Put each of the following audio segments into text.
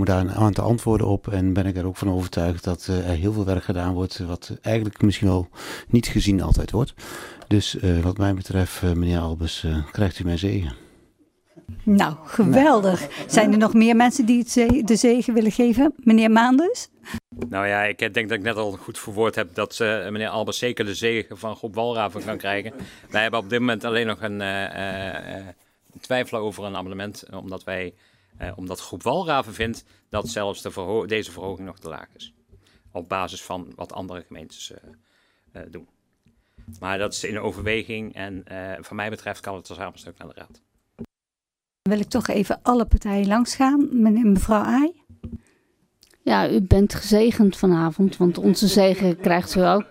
komen daar een aantal antwoorden op en ben ik er ook van overtuigd dat er heel veel werk gedaan wordt wat eigenlijk misschien wel niet gezien altijd wordt. Dus wat mij betreft, meneer Albers, krijgt u mijn zegen. Nou, geweldig. Zijn er nog meer mensen die de zegen willen geven? Meneer Maanders? Nou ja, ik denk dat ik net al goed verwoord heb dat meneer Albers zeker de zegen van groep Walraven kan krijgen. Wij hebben op dit moment alleen nog een twijfel over een amendement, omdat groep Walraven vindt dat zelfs deze verhoging nog te laag is. Op basis van wat andere gemeentes doen. Maar dat is in overweging en van mij betreft kan het samen een stuk naar de raad. Wil ik toch even alle partijen langsgaan. Mevrouw Aai? Ja, u bent gezegend vanavond, want onze zegen krijgt u ook.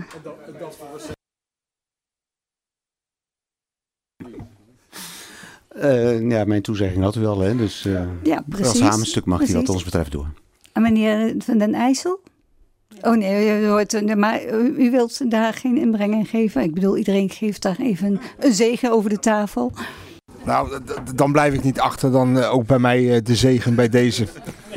Ja, mijn toezegging had u al, hè? Dus ja, precies, als samenstuk mag die wat ons betreft door. En meneer Van den IJssel? Oh nee, maar u wilt daar geen inbreng in geven? Ik bedoel, iedereen geeft daar even een zegen over de tafel. Nou, dan blijf ik niet achter dan ook bij mij de zegen bij deze.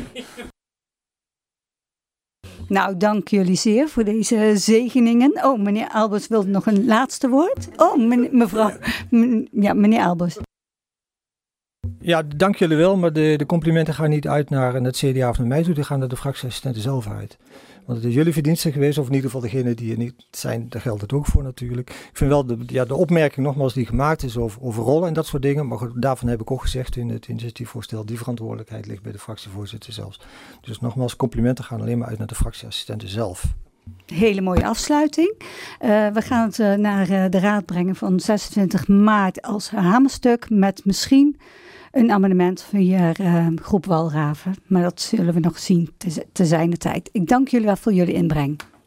Nou, dank jullie zeer voor deze zegeningen. Oh, meneer Albers wilde nog een laatste woord. Oh, mevrouw. Ja, meneer Albers. Ja, dank jullie wel, maar de complimenten gaan niet uit naar het CDA of naar mij toe. Die gaan naar de fractieassistenten zelf uit. Want het is jullie verdienste geweest, of in ieder geval degene die er niet zijn, daar geldt het ook voor natuurlijk. Ik vind wel de opmerking nogmaals die gemaakt is over rollen en dat soort dingen. Maar goed, daarvan heb ik ook gezegd in het initiatiefvoorstel, die verantwoordelijkheid ligt bij de fractievoorzitter zelfs. Dus nogmaals, complimenten gaan alleen maar uit naar de fractieassistenten zelf. Hele mooie afsluiting. We gaan het naar de raad brengen van 26 maart als hamerstuk met misschien een amendement via groep Walraven. Maar dat zullen we nog zien te zijner tijd. Ik dank jullie wel voor jullie inbreng.